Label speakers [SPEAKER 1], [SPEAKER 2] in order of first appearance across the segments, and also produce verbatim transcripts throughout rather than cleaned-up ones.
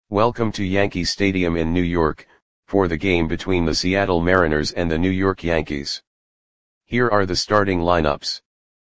[SPEAKER 1] Welcome to Yankee Stadium in New York, for the game between the Seattle Mariners and the New York Yankees. Here are the starting lineups.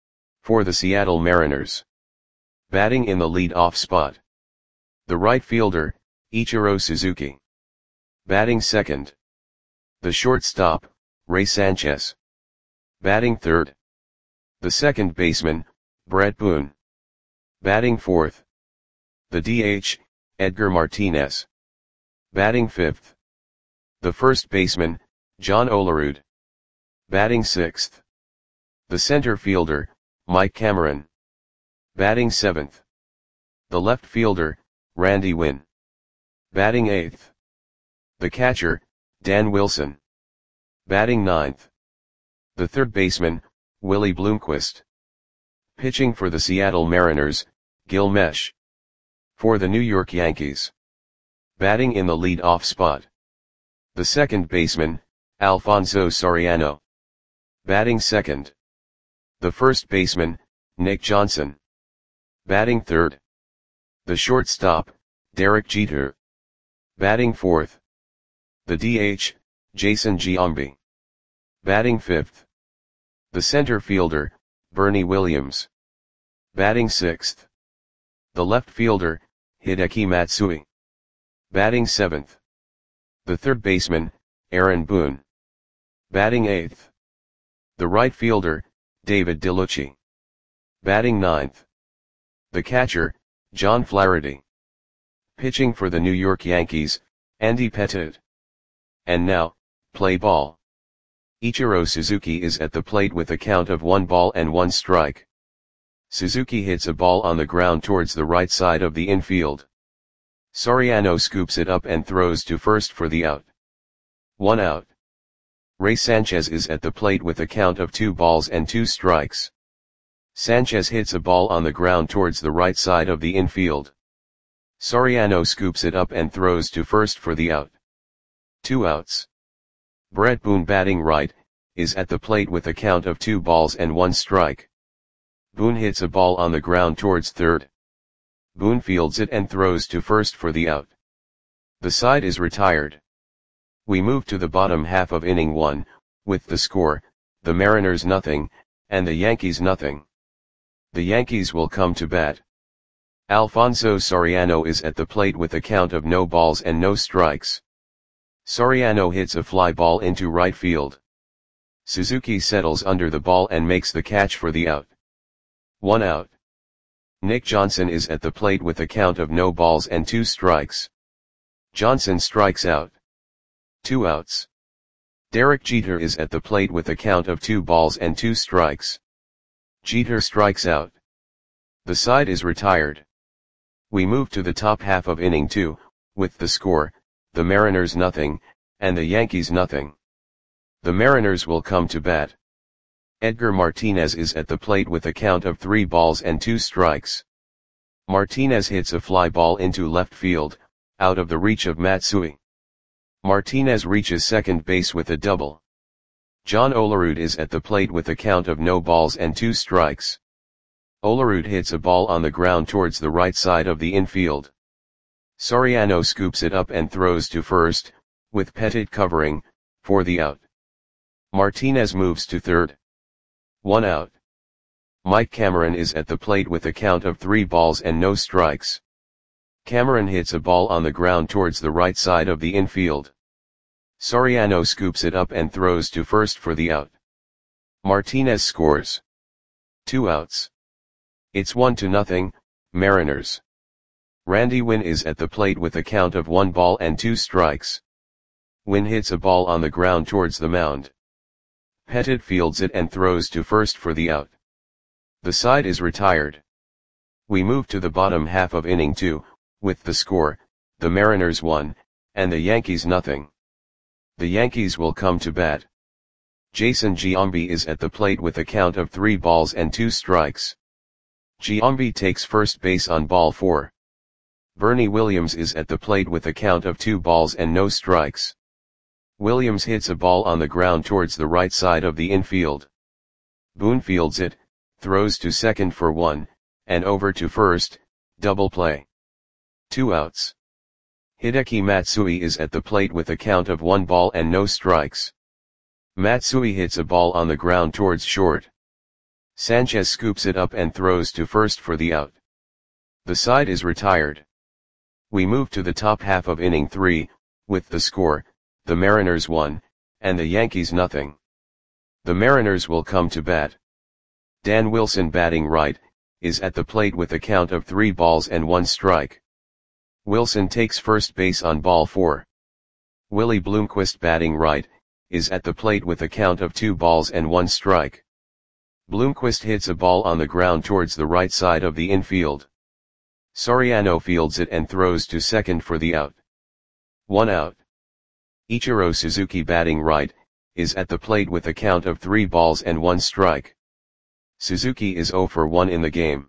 [SPEAKER 1] For the Seattle Mariners. Batting in the lead-off spot. The right fielder, Ichiro Suzuki. Batting second. The shortstop, Ray Sanchez. Batting third. The second baseman, Bret Boone. Batting fourth. The D H, Edgar Martinez. Batting fifth. The first baseman, John Olerud. Batting sixth. The center fielder, Mike Cameron. Batting seventh. The left fielder, Randy Winn. Batting eighth. The catcher, Dan Wilson. Batting ninth. The third baseman, Willie Bloomquist. Pitching for the Seattle Mariners, Gil Meche. For the New York Yankees. Batting in the lead-off spot. The second baseman, Alfonso Soriano. Batting second. The first baseman, Nick Johnson. Batting third. The shortstop, Derek Jeter. Batting fourth. The D H, Jason Giambi. Batting fifth. The center fielder, Bernie Williams. Batting sixth. The left fielder, Hideki Matsui. Batting seventh. The third baseman, Aaron Boone. Batting eighth. The right fielder, David DeLucci. Batting ninth. The catcher, John Flaherty. Pitching for the New York Yankees, Andy Pettitte. And now, play ball. Ichiro Suzuki is at the plate with a count of one ball and one strike. Suzuki hits a ball on the ground towards the right side of the infield. Soriano scoops it up and throws to first for the out. One out. Ray Sanchez is at the plate with a count of two balls and two strikes. Sanchez hits a ball on the ground towards the right side of the infield. Soriano scoops it up and throws to first for the out. Two outs. Bret Boone, batting right, is at the plate with a count of two balls and one strike. Boone hits a ball on the ground towards third. Boone fields it and throws to first for the out. The side is retired. We move to the bottom half of inning one, with the score, the Mariners nothing, and the Yankees nothing. The Yankees will come to bat. Alfonso Soriano is at the plate with a count of no balls and no strikes. Soriano hits a fly ball into right field. Suzuki settles under the ball and makes the catch for the out. One out. Nick Johnson is at the plate with a count of no balls and two strikes. Johnson strikes out. Two outs. Derek Jeter is at the plate with a count of two balls and two strikes. Jeter strikes out. The side is retired. We move to the top half of inning two, with the score, the Mariners nothing, and the Yankees nothing. The Mariners will come to bat. Edgar Martinez is at the plate with a count of three balls and two strikes. Martinez hits a fly ball into left field, out of the reach of Matsui. Martinez reaches second base with a double. John Olerud is at the plate with a count of no balls and two strikes. Olerud hits a ball on the ground towards the right side of the infield. Soriano scoops it up and throws to first, with Pettitte covering, for the out. Martinez moves to third. One out. Mike Cameron is at the plate with a count of three balls and no strikes. Cameron hits a ball on the ground towards the right side of the infield. Soriano scoops it up and throws to first for the out. Martinez scores. Two outs. It's one to nothing, Mariners. Randy Winn is at the plate with a count of one ball and two strikes. Winn hits a ball on the ground towards the mound. Pettitte fields it and throws to first for the out. The side is retired. We move to the bottom half of inning two, with the score, the Mariners one, and the Yankees nothing. The Yankees will come to bat. Jason Giambi is at the plate with a count of three balls and two strikes. Giambi takes first base on ball four. Bernie Williams is at the plate with a count of two balls and no strikes. Williams hits a ball on the ground towards the right side of the infield. Boone fields it, throws to second for one, and over to first, double play. Two outs. Hideki Matsui is at the plate with a count of one ball and no strikes. Matsui hits a ball on the ground towards short. Sanchez scoops it up and throws to first for the out. The side is retired. We move to the top half of inning three, with the score, the Mariners one, and the Yankees nothing. The Mariners will come to bat. Dan Wilson, batting right, is at the plate with a count of three balls and one strike. Wilson takes first base on ball four. Willie Bloomquist, batting right, is at the plate with a count of two balls and one strike. Bloomquist hits a ball on the ground towards the right side of the infield. Soriano fields it and throws to second for the out. One out. Ichiro Suzuki, batting right, is at the plate with a count of three balls and one strike. Suzuki is zero for one in the game.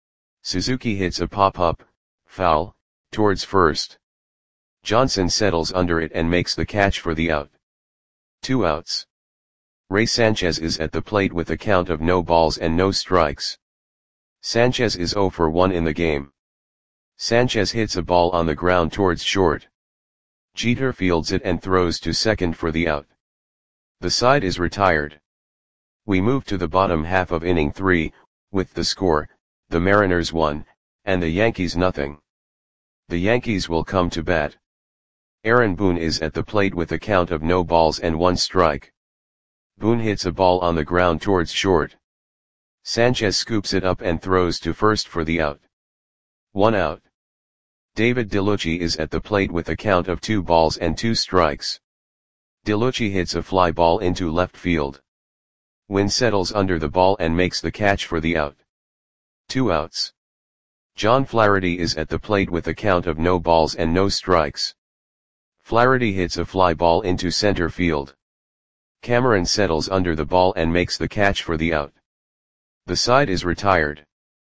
[SPEAKER 1] Suzuki hits a pop-up, foul, towards first. Johnson settles under it and makes the catch for the out. Two outs. Ray Sanchez is at the plate with a count of no balls and no strikes. Sanchez is zero for one in the game. Sanchez hits a ball on the ground towards short. Jeter fields it and throws to second for the out. The side is retired. We move to the bottom half of inning three, with the score, the Mariners one, and the Yankees nothing. The Yankees will come to bat. Aaron Boone is at the plate with a count of no balls and one strike. Boone hits a ball on the ground towards short. Sanchez scoops it up and throws to first for the out. One out. David DeLucci is at the plate with a count of two balls and two strikes. DeLucci hits a fly ball into left field. Wynn settles under the ball and makes the catch for the out. Two outs. John Flaherty is at the plate with a count of no balls and no strikes. Flaherty hits a fly ball into center field. Cameron settles under the ball and makes the catch for the out. The side is retired.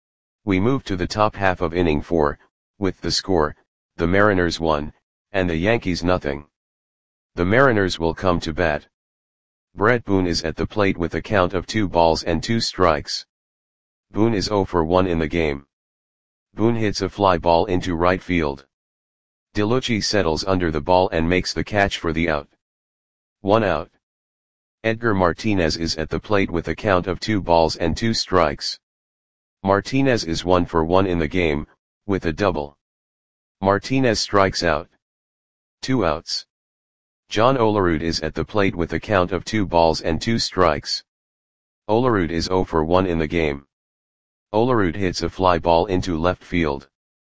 [SPEAKER 1] We move to the top half of inning four, with the score, the Mariners one, and the Yankees nothing. The Mariners will come to bat. Brett Boone is at the plate with a count of two balls and two strikes. Boone is zero for one in the game. Boone hits a fly ball into right field. DeLucci settles under the ball and makes the catch for the out. One out. Edgar Martinez is at the plate with a count of two balls and two strikes. Martinez is one for one in the game, with a double. Martinez strikes out. Two outs. John Olerud is at the plate with a count of two balls and two strikes. Olerud is zero for one in the game. Olerud hits a fly ball into left field.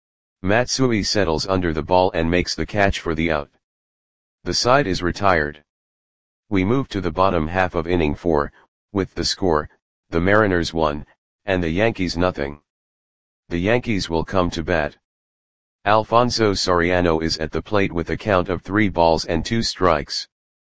[SPEAKER 1] Matsui settles under the ball and makes the catch for the out. The side is retired. We move to the bottom half of inning four, with the score, the Mariners one, and the Yankees nothing. The Yankees will come to bat. Alfonso Soriano is at the plate with a count of three balls and two strikes.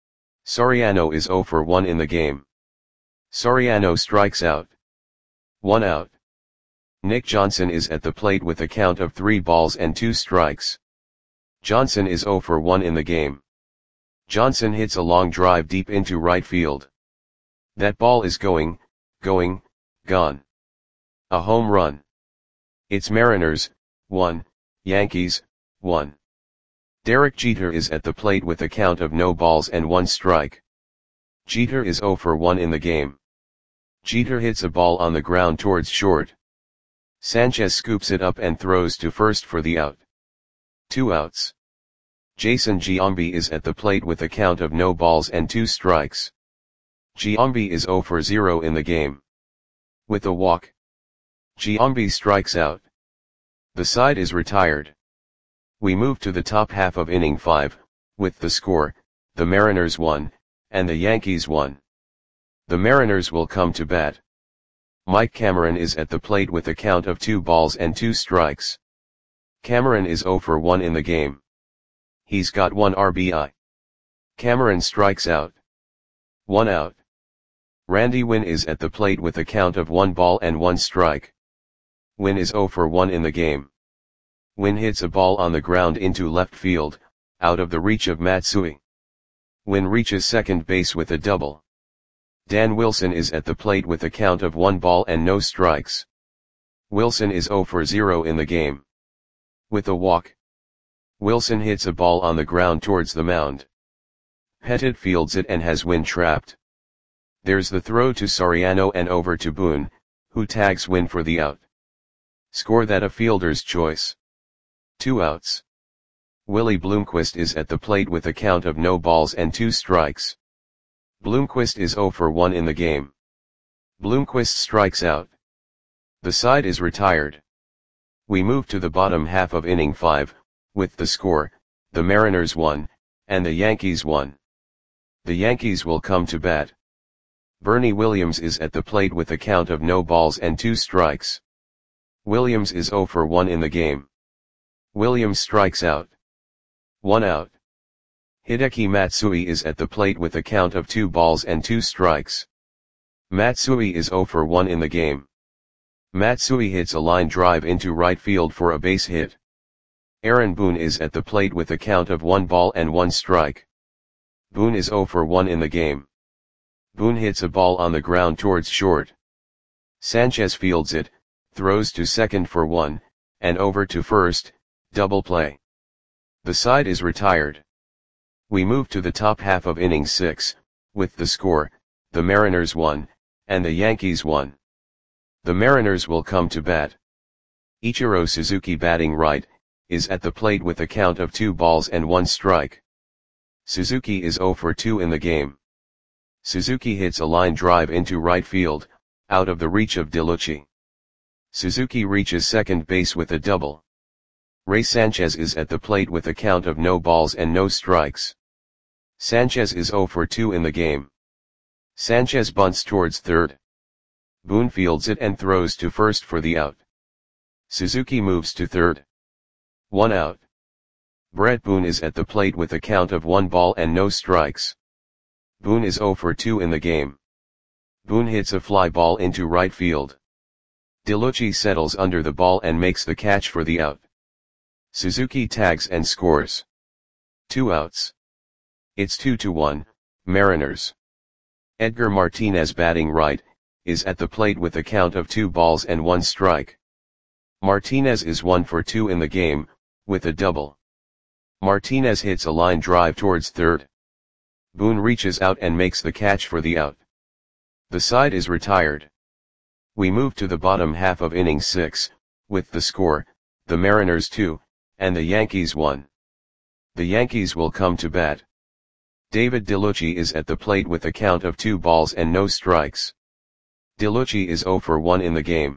[SPEAKER 1] Soriano is zero for one in the game. Soriano strikes out. One out. Nick Johnson is at the plate with a count of three balls and two strikes. Johnson is zero for one in the game. Johnson hits a long drive deep into right field. That ball is going, going, gone. A home run. It's Mariners, one, Yankees, one. Derek Jeter is at the plate with a count of no balls and one strike. Jeter is zero for one in the game. Jeter hits a ball on the ground towards short. Sanchez scoops it up and throws to first for the out. Two outs. Jason Giambi is at the plate with a count of no balls and two strikes. Giambi is zero for zero in the game. With a walk. Giambi strikes out. The side is retired. We move to the top half of inning five, with the score, the Mariners one, and the Yankees one. The Mariners will come to bat. Mike Cameron is at the plate with a count of two balls and two strikes. Cameron is zero for one in the game. He's got one R B I. Cameron strikes out. One out. Randy Wynn is at the plate with a count of one ball and one strike. Wynn is zero for one in the game. Wynn hits a ball on the ground into left field, out of the reach of Matsui. Wynn reaches second base with a double. Dan Wilson is at the plate with a count of one ball and no strikes. Wilson is zero for zero in the game. With a walk. Wilson hits a ball on the ground towards the mound. Pettit fields it and has Wynn trapped. There's the throw to Soriano and over to Boone, who tags Wynn for the out. Score that a fielder's choice. Two outs. Willie Bloomquist is at the plate with a count of no balls and two strikes. Bloomquist is oh for one in the game. Bloomquist strikes out. The side is retired. We move to the bottom half of inning five, with the score, the Mariners won, and the Yankees won. The Yankees will come to bat. Bernie Williams is at the plate with a count of no balls and two strikes. Williams is oh for one in the game. Williams strikes out. One out. Hideki Matsui is at the plate with a count of two balls and two strikes. Matsui is oh for one in the game. Matsui hits a line drive into right field for a base hit. Aaron Boone is at the plate with a count of one ball and one strike. Boone is oh for one in the game. Boone hits a ball on the ground towards short. Sanchez fields it, throws to second for one, and over to first, double play. The side is retired. We move to the top half of inning six, with the score, the Mariners won, and the Yankees won. The Mariners will come to bat. Ichiro Suzuki batting right, is at the plate with a count of two balls and one strike. Suzuki is oh for two in the game. Suzuki hits a line drive into right field, out of the reach of DeLucci. Suzuki reaches second base with a double. Ray Sanchez is at the plate with a count of no balls and no strikes. Sanchez is oh for two in the game. Sanchez bunts towards third. Boone fields it and throws to first for the out. Suzuki moves to third. One out. Brett Boone is at the plate with a count of one ball and no strikes. Boone is oh for two in the game. Boone hits a fly ball into right field. DeLucci settles under the ball and makes the catch for the out. Suzuki tags and scores. Two outs. It's two to one, Mariners. Edgar Martinez batting right, is at the plate with a count of two balls and one strike. Martinez is one for two in the game, with a double. Martinez hits a line drive towards third. Boone reaches out and makes the catch for the out. The side is retired. We move to the bottom half of inning six, with the score, the Mariners two, and the Yankees one. The Yankees will come to bat. David DeLucci is at the plate with a count of two balls and no strikes. DeLucci is oh for one in the game.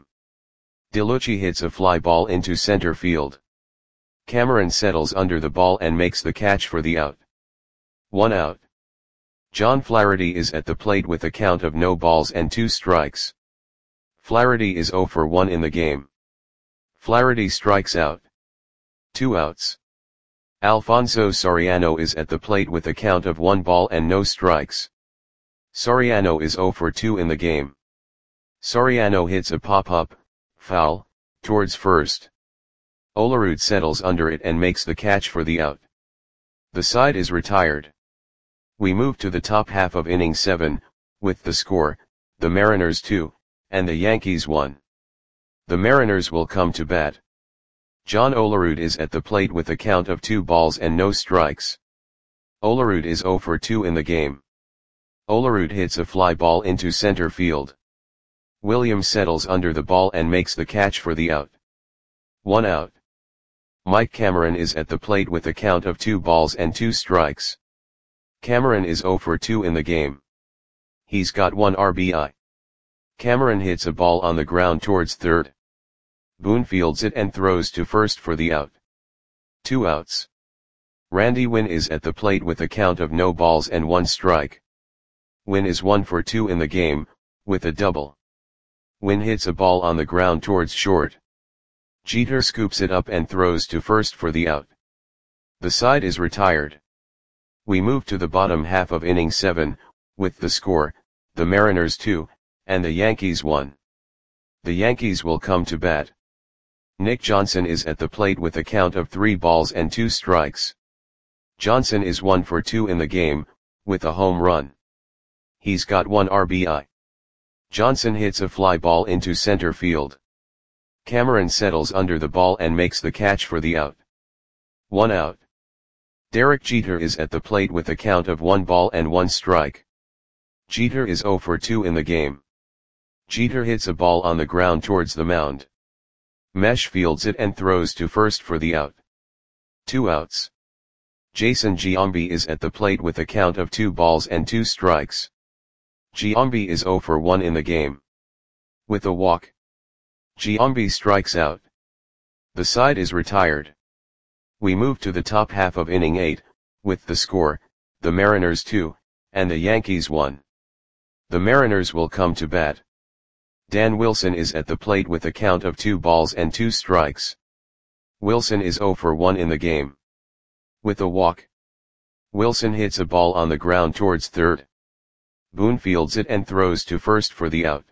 [SPEAKER 1] DeLucci hits a fly ball into center field. Cameron settles under the ball and makes the catch for the out. One out. John Flaherty is at the plate with a count of no balls and two strikes. Flaherty is oh for one in the game. Flaherty strikes out. Two outs. Alfonso Soriano is at the plate with a count of one ball and no strikes. Soriano is oh for two in the game. Soriano hits a pop-up, foul, towards first. Olerud settles under it and makes the catch for the out. The side is retired. We move to the top half of inning seven, with the score, the Mariners two, and the Yankees one. The Mariners will come to bat. John Olerud is at the plate with a count of two balls and no strikes. Olerud is oh for two in the game. Olerud hits a fly ball into center field. Williams settles under the ball and makes the catch for the out. One out. Mike Cameron is at the plate with a count of two balls and two strikes. Cameron is oh for two in the game. He's got one R B I. Cameron hits a ball on the ground towards third. Boone fields it and throws to first for the out. Two outs. Randy Wynn is at the plate with a count of no balls and one strike. Wynn is one for two in the game, with a double. Wynn hits a ball on the ground towards short. Jeter scoops it up and throws to first for the out. The side is retired. We move to the bottom half of inning seven, with the score, the Mariners two, and the Yankees one. The Yankees will come to bat. Nick Johnson is at the plate with a count of three balls and two strikes. Johnson is one for two in the game, with a home run. He's got one R B I. Johnson hits a fly ball into center field. Cameron settles under the ball and makes the catch for the out. One out. Derek Jeter is at the plate with a count of one ball and one strike. Jeter is zero for two in the game. Jeter hits a ball on the ground towards the mound. Mesh fields it and throws to first for the out. Two outs. Jason Giambi is at the plate with a count of two balls and two strikes. Giambi is zero for one in the game. With a walk, Giambi strikes out. The side is retired. We move to the top half of inning eight, with the score, the Mariners two, and the Yankees one. The Mariners will come to bat. Dan Wilson is at the plate with a count of two balls and two strikes. Wilson is zero for one in the game. With a walk, Wilson hits a ball on the ground towards third. Boone fields it and throws to first for the out.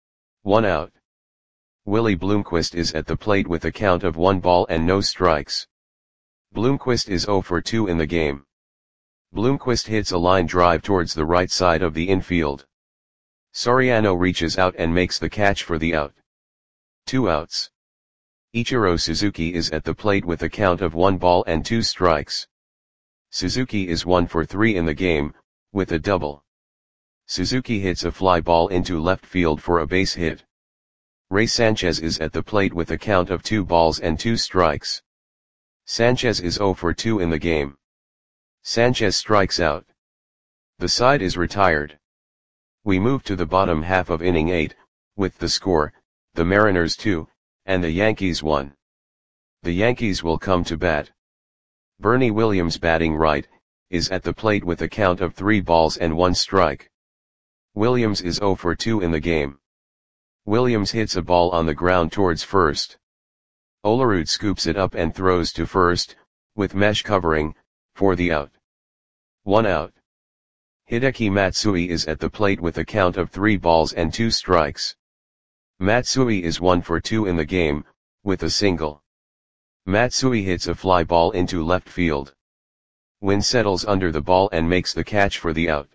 [SPEAKER 1] One out. Willie Bloomquist is at the plate with a count of one ball and no strikes. Bloomquist is zero for two in the game. Bloomquist hits a line drive towards the right side of the infield. Soriano reaches out and makes the catch for the out. Two outs. Ichiro Suzuki is at the plate with a count of one ball and two strikes. Suzuki is one for three in the game, with a double. Suzuki hits a fly ball into left field for a base hit. Ray Sanchez is at the plate with a count of two balls and two strikes. Sanchez is zero for two in the game. Sanchez strikes out. The side is retired. We move to the bottom half of inning eight, with the score, the Mariners two, and the Yankees one. The Yankees will come to bat. Bernie Williams, batting right, is at the plate with a count of three balls and one strike. Williams is zero for two in the game. Williams hits a ball on the ground towards first. Olerud scoops it up and throws to first, with Mesh covering, for the out. One out. Hideki Matsui is at the plate with a count of three balls and two strikes. Matsui is one for two in the game, with a single. Matsui hits a fly ball into left field. Wynn settles under the ball and makes the catch for the out.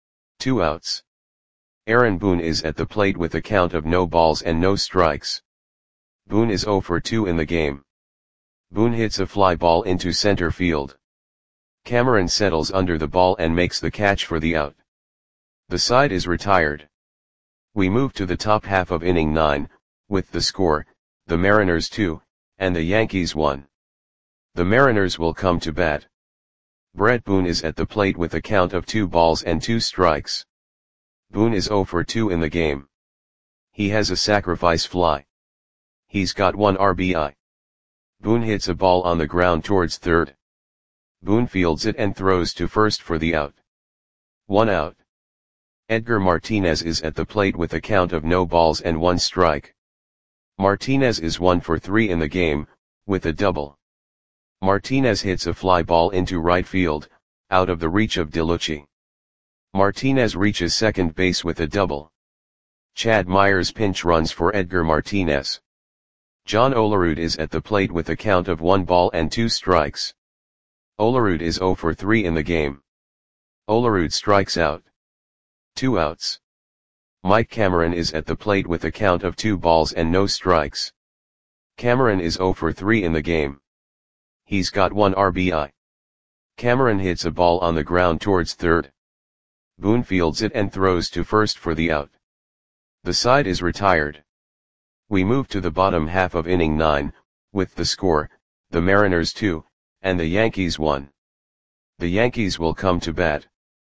[SPEAKER 1] Two outs. Aaron Boone is at the plate with a count of no balls and no strikes. Boone is zero for two in the game. Boone hits a fly ball into center field. Cameron settles under the ball and makes the catch for the out. The side is retired. We move to the top half of inning nine, with the score, the Mariners two, and the Yankees one. The Mariners will come to bat. Brett Boone is at the plate with a count of two balls and two strikes. Boone is zero for two in the game. He has a sacrifice fly. He's got one R B I. Boone hits a ball on the ground towards third. Boone fields it and throws to first for the out. One out. Edgar Martinez is at the plate with a count of no balls and one strike. Martinez is one for three in the game, with a double. Martinez hits a fly ball into right field, out of the reach of DeLucci. Martinez reaches second base with a double. Chad Myers pinch runs for Edgar Martinez. John Olerud is at the plate with a count of one ball and two strikes. Olerud is zero for three in the game. Olerud strikes out. Two outs. Mike Cameron is at the plate with a count of two balls and no strikes. Cameron is zero for three in the game. He's got one R B I. Cameron hits a ball on the ground towards third. Boone fields it and throws to first for the out. The side is retired. We move to the bottom half of inning nine, with the score, the Mariners two, and the Yankees one. The Yankees will come to bat.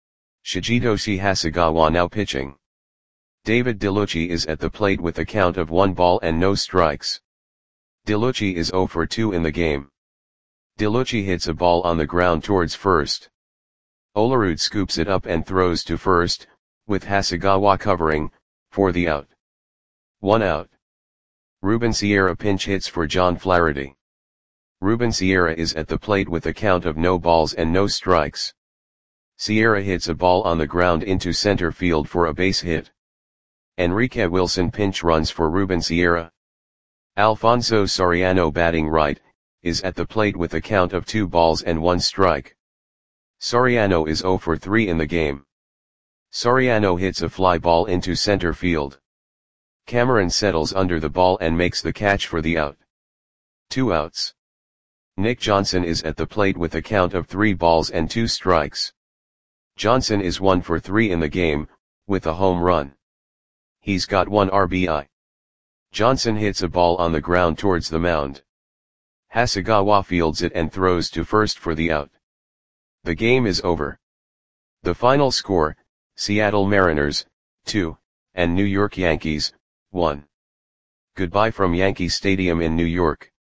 [SPEAKER 1] Shigetoshi Hasegawa now pitching. David DeLucci is at the plate with a count of one ball and no strikes. DeLucci is zero for two in the game. DeLucci hits a ball on the ground towards first. Olerud scoops it up and throws to first, with Hasegawa covering, for the out. One out. Ruben Sierra pinch hits for John Flaherty. Ruben Sierra is at the plate with a count of no balls and no strikes. Sierra hits a ball on the ground into center field for a base hit. Enrique Wilson pinch runs for Ruben Sierra. Alfonso Soriano, batting right, is at the plate with a count of two balls and one strike. Soriano is zero for three in the game. Soriano hits a fly ball into center field. Cameron settles under the ball and makes the catch for the out. Two outs. Nick Johnson is at the plate with a count of three balls and two strikes. Johnson is one for three in the game, with a home run. He's got one R B I. Johnson hits a ball on the ground towards the mound. Hasegawa fields it and throws to first for the out. The game is over. The final score, Seattle Mariners, two, and New York Yankees, one. Goodbye from Yankee Stadium in New York.